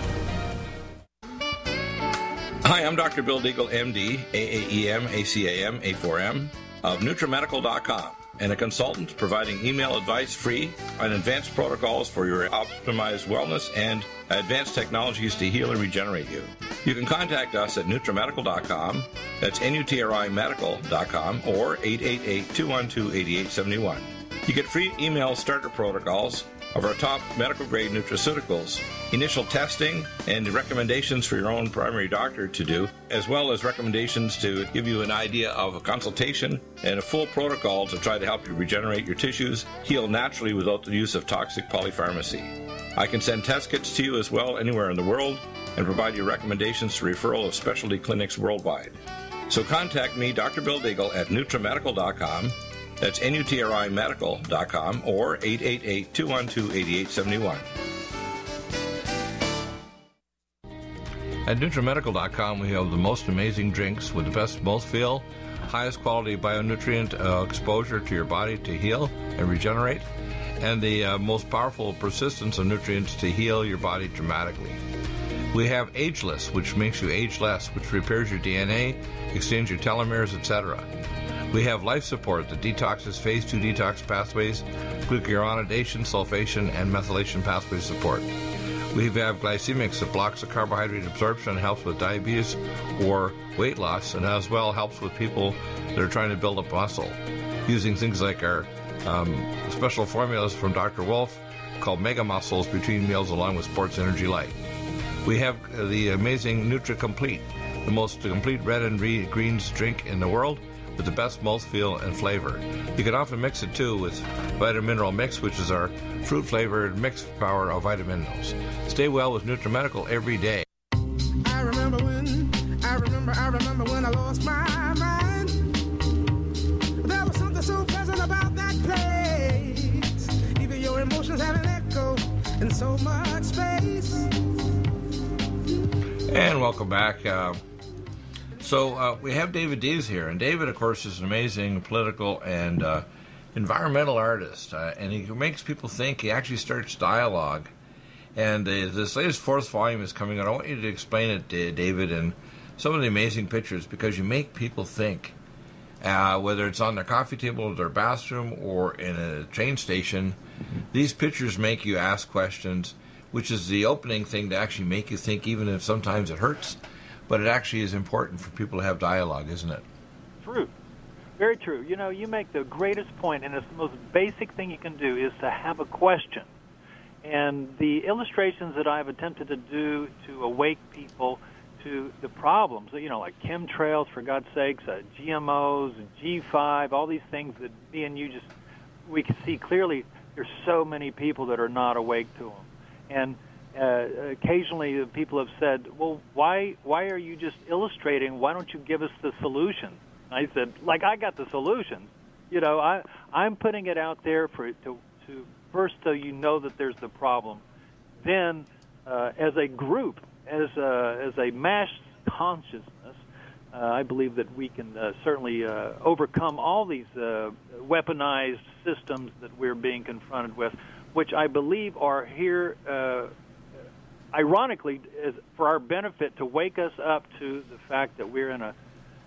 Hi, I'm Doctor Bill Deagle, M D, A A E M, A C A M, A four M, of NutriMedical dot com, and a consultant providing email advice free on advanced protocols for your optimized wellness and advanced technologies to heal and regenerate you. You can contact us at NutriMedical dot com, that's N U T R I Medical dot com, or eight eight eight, two one two, eight eight seven one. You get free email starter protocols of our top medical-grade nutraceuticals, initial testing, and recommendations for your own primary doctor to do, as well as recommendations to give you an idea of a consultation and a full protocol to try to help you regenerate your tissues, heal naturally without the use of toxic polypharmacy. I can send test kits to you as well anywhere in the world and provide you recommendations to referral of specialty clinics worldwide. So contact me, Doctor Bill Deagle, at NutriMedical dot com. That's N U T R I Medical dot com or eight eight eight, two one two, eight eight seven one. At NutriMedical dot com, we have the most amazing drinks with the best mouthfeel, highest quality bionutrient uh, exposure to your body to heal and regenerate, and the uh, most powerful persistence of nutrients to heal your body dramatically. We have Ageless, which makes you age less, which repairs your D N A, extends your telomeres, et cetera. We have Life Support that detoxes phase two detox pathways, glucuronidation, sulfation, and methylation pathway support. We have Glycemics that blocks the carbohydrate absorption and helps with diabetes or weight loss, and as well helps with people that are trying to build up muscle, using things like our um, special formulas from Doctor Wolf called Mega Muscles between meals along with Sports Energy Light. We have the amazing NutriComplete, the most complete red and greens drink in the world, with the best mouthfeel and flavor. You can often mix it too with Vitamin Mineral Mix, which is our fruit-flavored mixed power of vitamin minerals. Stay well with NutriMedical every day. I remember when, I remember, I remember when I lost my mind. There was something so pleasant about that place. Even your emotions have an echo in so much space. And welcome back. Uh, So uh, we have David Dees here, and David, of course, is an amazing political and uh, environmental artist, uh, and he makes people think. He actually starts dialogue, and uh, this latest fourth volume is coming out. I want you to explain it, uh, David, and some of the amazing pictures because you make people think. Uh, whether it's on their coffee table or their bathroom or in a train station, these pictures make you ask questions, which is the opening thing to actually make you think, even if sometimes it hurts. But it actually is important for people to have dialogue, isn't it? True. Very true. You know, you make the greatest point, and it's the most basic thing you can do is to have a question. And the illustrations that I've attempted to do to awake people to the problems, you know, like chemtrails, for God's sakes, uh, G M Os, G five, all these things that me and you just, we can see clearly there's so many people that are not awake to them. And uh, occasionally people have said, well, why why are you just illustrating? Why don't you give us the solution? I said, like, I got the solution. You know, I, I'm putting it out there for to, to first so you know that there's the problem. Then, uh, as a group, as a, as a mass consciousness, uh, I believe that we can uh, certainly uh, overcome all these uh, weaponized systems that we're being confronted with, which I believe are here, uh, ironically, as, for our benefit, to wake us up to the fact that we're in a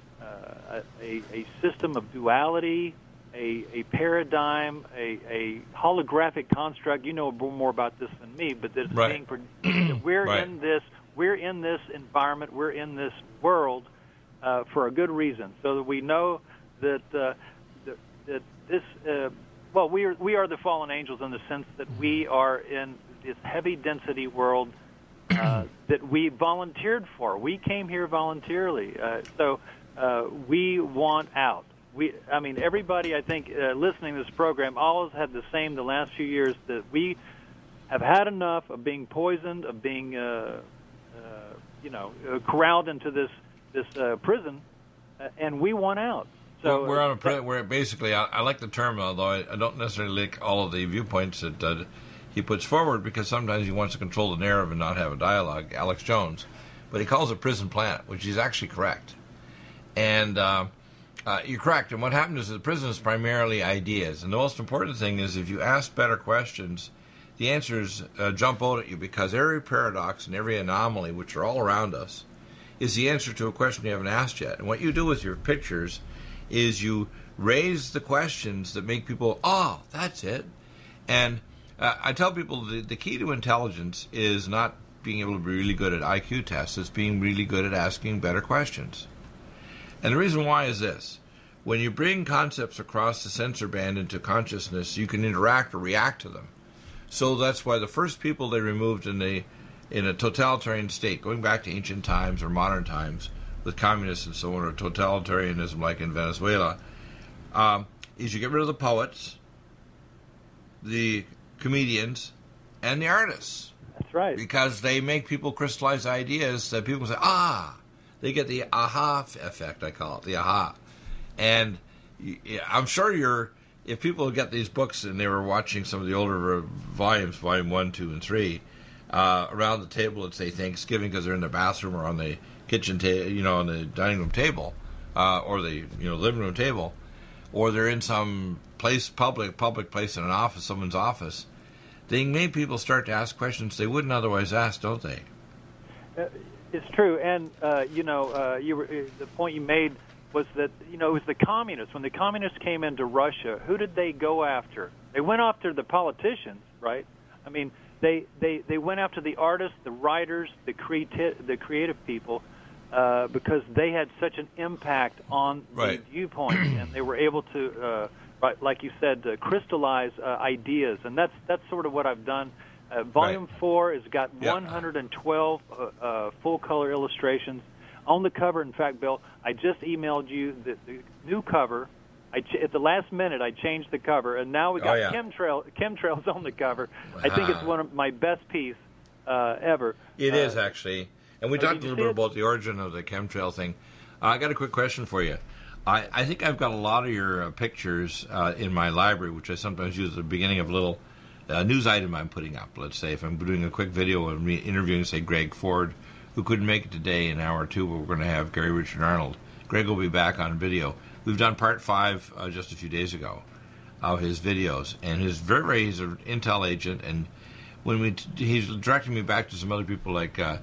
Uh, a, a system of duality, a, a paradigm, a, a holographic construct. You know more about this than me, but that, right. being, that we're right. in this, we're in this environment, we're in this world uh, for a good reason, so that we know that uh, that, that this. Uh, well, we are we are the fallen angels in the sense that we are in this heavy density world uh, that we volunteered for. We came here voluntarily, uh, so. Uh, we want out. We, I mean, everybody, I think, uh, listening to this program, always had the same the last few years, that we have had enough of being poisoned, of being, uh, uh, you know, uh, corralled into this this uh, prison, uh, and we want out. So we're on a pre- we're basically. I, I like the term, although I, I don't necessarily like all of the viewpoints that uh, he puts forward, because sometimes he wants to control the narrative and not have a dialogue. Alex Jones, but he calls it prison planet, which is actually correct. And uh, uh, you're correct. And what happens is the prison is primarily ideas. And the most important thing is if you ask better questions, the answers uh, jump out at you, because every paradox and every anomaly, which are all around us, is the answer to a question you haven't asked yet. And what you do with your pictures is you raise the questions that make people, oh, that's it. And uh, I tell people the, the key to intelligence is not being able to be really good at I Q tests. It's being really good at asking better questions. And the reason why is this. When you bring concepts across the sensor band into consciousness, you can interact or react to them. So that's why the first people they removed in the in a totalitarian state, going back to ancient times or modern times, with communists and so on, or totalitarianism like in Venezuela, um, is you get rid of the poets, the comedians, and the artists. That's right. Because they make people crystallize ideas that people say, ah, they get the aha effect, I call it, the aha. And I'm sure you're, if people get these books and they were watching some of the older volumes, volume one, two, and three, uh, around the table at, say, Thanksgiving, because they're in the bathroom or on the kitchen table, you know, on the dining room table, uh, or the, you know, living room table, or they're in some place, public, public place in an office, someone's office, they make people start to ask questions they wouldn't otherwise ask, don't they? Uh, It's true, and uh, you know, uh, you were, the point you made was that, you know, it was the communists. When the communists came into Russia, who did they go after? They went after the politicians, right? I mean, they they, they went after the artists, the writers, the creati- the creative people, uh, because they had such an impact on right. the viewpoint, and they were able to, uh, right, like you said, uh, crystallize uh, ideas, and that's that's sort of what I've done. Uh, volume right. four has got yeah. one hundred twelve uh, uh, full-color illustrations. On the cover, in fact, Bill, I just emailed you the, the new cover. I ch- at the last minute, I changed the cover, and now we got oh, yeah. chemtrail, chemtrails on the cover. Wow. I think it's one of my best piece uh, ever. It uh, is, actually. And we oh, talked a little bit it? about the origin of the chemtrail thing. Uh, I got a quick question for you. I, I think I've got a lot of your uh, pictures uh, in my library, which I sometimes use at the beginning of little uh, news item I'm putting up. Let's say if I'm doing a quick video of me interviewing, say, Greg Ford, who couldn't make it today, an hour or two, but we're going to have Gary Richard Arnold. Greg will be back on video. We've done part five uh, just a few days ago of his videos, and his very, very he's an intel agent, and when we t- he's directing me back to some other people like uh,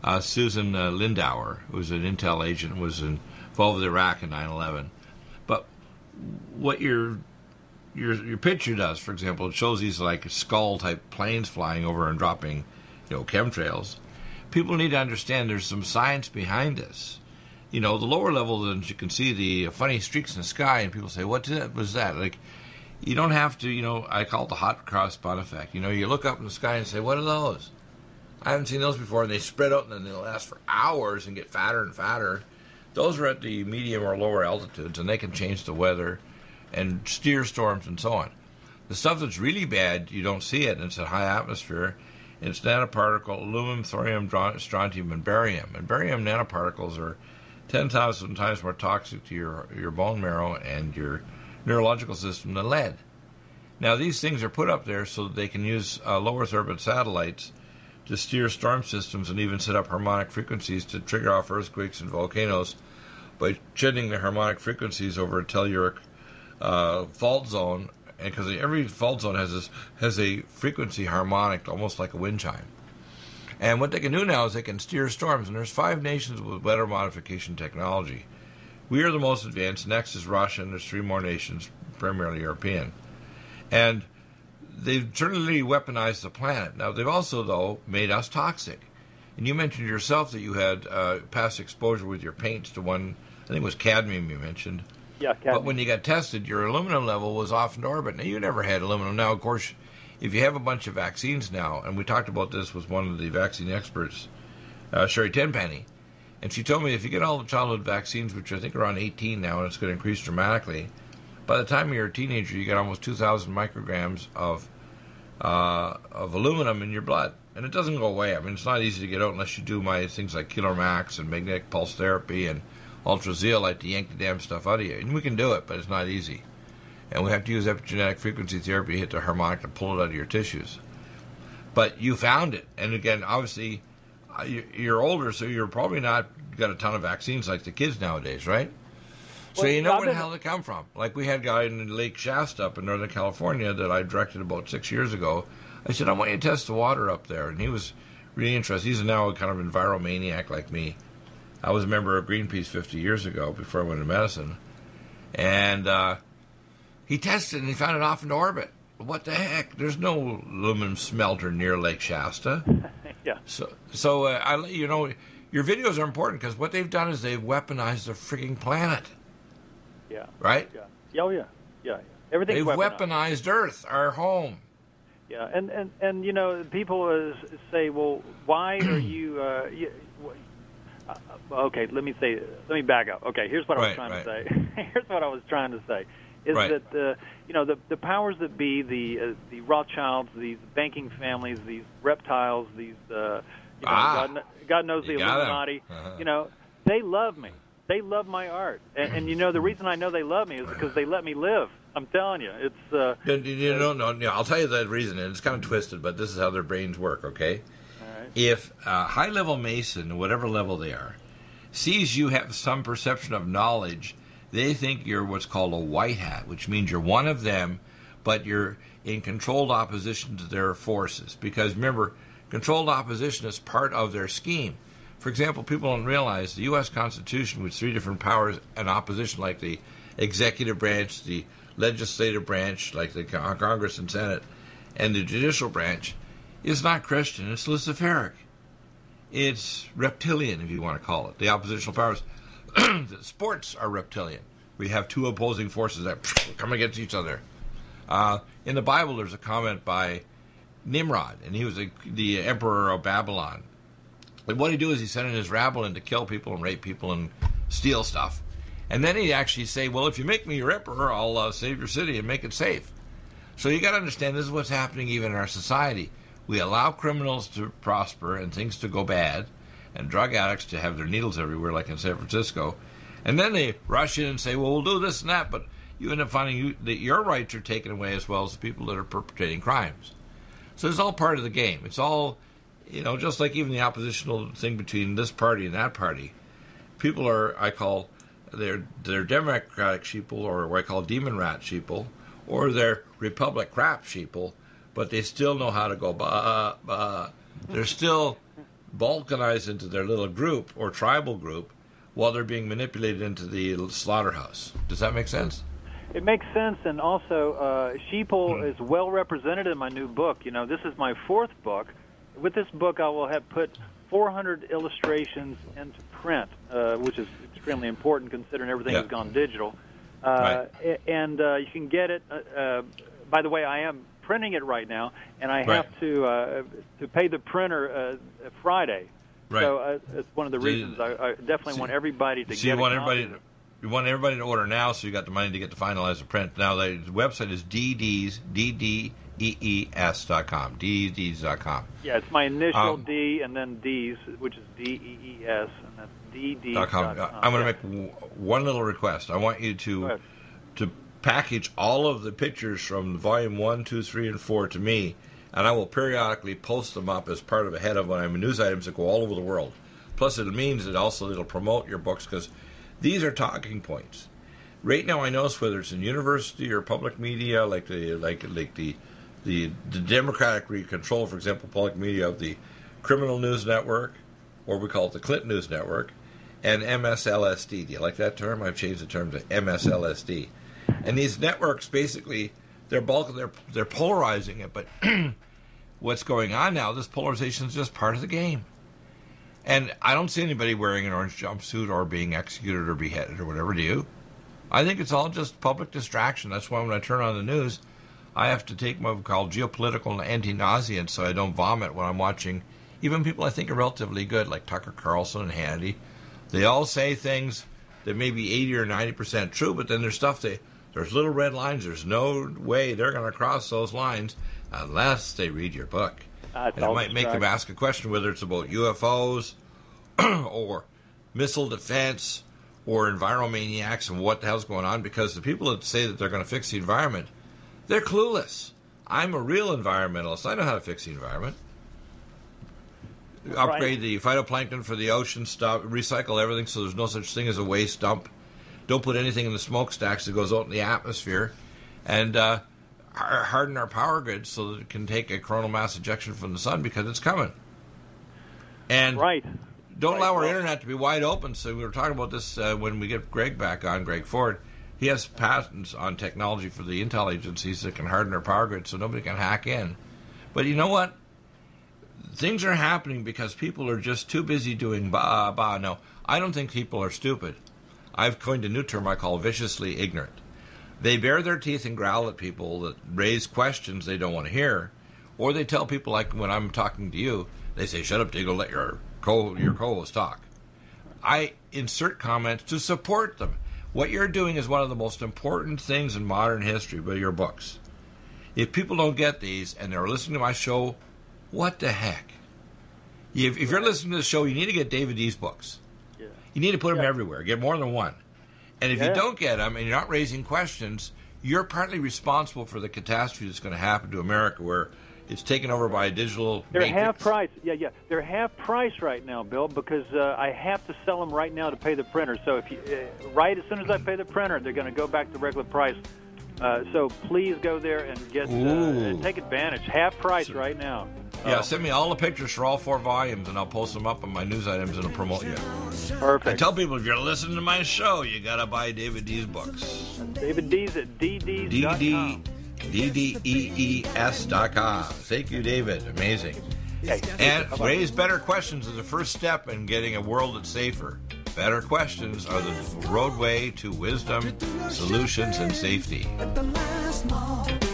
uh, Susan uh, Lindauer, who was an intel agent, was involved with Iraq in nine eleven. But what your your your picture does, for example, it shows these like skull type planes flying over and dropping, you know, chemtrails. People need to understand there's some science behind this. You know, the lower level, as you can see the funny streaks in the sky, and people say, "What was that?" Like, you don't have to. You know, I call it the hot cross bun effect. You know, you look up in the sky and say, "What are those?" I haven't seen those before, and they spread out and then they'll last for hours and get fatter and fatter. Those are at the medium or lower altitudes, and they can change the weather and steer storms and so on. The stuff that's really bad, you don't see it, and it's at high atmosphere. It's nanoparticle, aluminum, thorium, strontium, and barium. And barium nanoparticles are ten thousand times more toxic to your, your bone marrow and your neurological system than lead. Now, these things are put up there so that they can use uh, low Earth orbit satellites to steer storm systems and even set up harmonic frequencies to trigger off earthquakes and volcanoes by shedding the harmonic frequencies over a telluric uh, fault zone. And because every fault zone has this, has a frequency harmonic, almost like a wind chime. And what they can do now is they can steer storms. And there's five nations with weather modification technology. We are the most advanced. Next is Russia, and there's three more nations, primarily European. And they've certainly weaponized the planet. Now, they've also, though, made us toxic. And you mentioned yourself that you had uh, past exposure with your paints to one, I think it was cadmium you mentioned. Yeah, cadmium. But when you got tested, your aluminum level was off in orbit. Now, you never had aluminum. Now, of course, if you have a bunch of vaccines now, and we talked about this with one of the vaccine experts, uh, Sherry Tenpenny, and she told me if you get all the childhood vaccines, which I think are on eighteen now, and it's going to increase dramatically, by the time you're a teenager, you get almost two thousand micrograms of uh, of aluminum in your blood. And it doesn't go away. I mean, it's not easy to get out unless you do my things like Kilo Max and magnetic pulse therapy and ultrazeolite to yank the damn stuff out of you. And we can do it, but it's not easy. And we have to use epigenetic frequency therapy to hit the harmonic to pull it out of your tissues. But you found it. And again, obviously, you're older, so you're probably not got a ton of vaccines like the kids nowadays, right? So well, you know I've where been... the hell they come from. Like we had a guy in Lake Shasta up in Northern California that I directed about six years ago. I said, I want you to test the water up there. And he was really interested. He's now a kind of enviromaniac like me. I was a member of Greenpeace fifty years ago before I went into medicine. And uh, he tested and he found it off into orbit. What the heck? There's no aluminum smelter near Lake Shasta. Yeah. So, so uh, I, you know, your videos are important because what they've done is they've weaponized the freaking planet. Yeah. Right? Yeah. Oh, yeah. Yeah. Everything's They've weaponized. weaponized Earth, our home. Yeah, and, and, and you know, people uh, say, well, why are you, uh, you uh, okay, let me say, let me back up. Okay, here's what I was Right, trying right. to say. Here's what I was trying to say. Is Right. that, uh, you know, the, the powers that be, the uh, the Rothschilds, these banking families, these reptiles, these, uh, you know, Ah, God, God knows the you got 'em. Illuminati, Uh-huh. you know, they love me. They love my art. And, and, you know, the reason I know they love me is because they let me live. I'm telling you, it's... Uh, You, you know, no, no, I'll tell you the reason, and it's kind of twisted, but this is how their brains work, okay? all right. If a high-level Mason, whatever level they are, sees you have some perception of knowledge, they think you're what's called a white hat, which means you're one of them, but you're in controlled opposition to their forces. Because remember, controlled opposition is part of their scheme. For example, people don't realize the U S Constitution with three different powers and opposition, like the executive branch, the legislative branch, like the Congress and Senate, and the judicial branch, is not Christian. It's Luciferic. It's reptilian, if you want to call it. The oppositional powers. The sports are reptilian. We have two opposing forces that come against each other. Uh, in the Bible, there's a comment by Nimrod, and he was a, the emperor of Babylon. And what he'd do is he sent in his rabble in to kill people and rape people and steal stuff. And then he'd actually say, well, if you make me your emperor, I'll uh, save your city and make it safe. So you got to understand, this is what's happening even in our society. We allow criminals to prosper and things to go bad, and drug addicts to have their needles everywhere, like in San Francisco. And then they rush in and say, well, we'll do this and that, but you end up finding you, that your rights are taken away as well as the people that are perpetrating crimes. So it's all part of the game. It's all, you know, just like even the oppositional thing between this party and that party. People are, I call, they're, they're Democratic sheeple, or what I call demon rat sheeple, or they're Republic crap sheeple, but they still know how to go, bah, bah. They're still balkanized into their little group or tribal group while they're being manipulated into the slaughterhouse. Does that make sense? It makes sense, and also uh, sheeple Hmm. is well represented in my new book. You know, this is my fourth book. With this book, I will have put four hundred illustrations into print, uh, which is extremely important considering everything Yeah. has gone digital. Uh, Right. And uh, you can get it. Uh, uh, by the way, I am printing it right now, and I Right. have to uh, to pay the printer uh, Friday. Right. So uh, it's one of the So you- reasons I, I definitely so- want everybody to So get you a want copy. everybody to, you want everybody to order now, so you got the money to get to finalize the print. Now the website is D Ds D D E E S dot com. D D E S dot com. Yeah, it's my initial Um, D and then D's, which is D E E S, and that's D D Dot com. I'm going to make w- one little request. I want you Go to ahead. to package all of the pictures from volume one, two, three, and four to me, and I will periodically post them up as part of a head of my news items that go all over the world. Plus, it means that also it'll promote your books because these are talking points. Right now, I notice whether it's in university or public media, like the like like the the, the democratic control, for example, public media of the Criminal News Network, or we call it the Clinton News Network, and M S L S D. Do you like that term? I've changed the term to M S L S D. And these networks, basically, they're bulk, they're they're polarizing it. But what's going on now? This polarization is just part of the game. And I don't see anybody wearing an orange jumpsuit or being executed or beheaded or whatever. Do you? I think it's all just public distraction. That's why when I turn on the news, I have to take what we call geopolitical and anti-nauseant so I don't vomit when I'm watching even people I think are relatively good, like Tucker Carlson and Hannity. They all say things that may be eighty or ninety percent true, but then there's stuff they there's little red lines. There's no way they're going to cross those lines unless they read your book. Uh, it's And it all might make them distraction. ask a question whether it's about U F Os or missile defense or enviromaniacs and what the hell's going on, because the people that say that they're going to fix the environment, they're clueless. I'm a real environmentalist. I know how to fix the environment. Upgrade the phytoplankton for the ocean, stop, recycle everything so there's no such thing as a waste dump. Don't put anything in the smokestacks that goes out in the atmosphere. And uh, har- harden our power grid so that it can take a coronal mass ejection from the sun because it's coming. And Right. don't Right, allow our well- internet to be wide open. So we were talking about this uh, when we get Greg back on, Greg Ford. He has patents on technology for the intel agencies that can harden our power grid so nobody can hack in. But you know what? Things are happening because people are just too busy doing ba ba. No, I don't think people are stupid. I've coined a new term I call viciously ignorant. They bare their teeth and growl at people that raise questions they don't want to hear, or they tell people, like when I'm talking to you, they say, "Shut up, Diggle, let your co your co-host talk." I insert comments to support them. What you're doing is one of the most important things in modern history by your books. If people don't get these and they're listening to my show, what the heck? If, if you're listening to the show, you need to get David D's books. Yeah. You need to put them Yeah. everywhere. Get more than one. And if Yeah. you don't get them and you're not raising questions, you're partly responsible for the catastrophe that's going to happen to America, where it's taken over by a digital They're matrix. half price. Yeah, yeah. They're half price right now, Bill, because uh, I have to sell them right now to pay the printer. So if you uh, right as soon as I pay the printer, they're going to go back to regular price. Uh, so please go there and get uh, Ooh. and take advantage. Half price right now. Yeah, Oh, send me all the pictures for all four volumes, and I'll post them up on my news items and I'll promote you. I perfect. tell people, if you're listening to my show, you got to buy David D's books. David D's at D Ds D dot D com. D D E E S dot com. Thank you, David. Amazing. Hey, And bye-bye. raise better questions is the first step in getting a world that's safer. Better questions are the roadway to wisdom, solutions, and safety. At the last mall.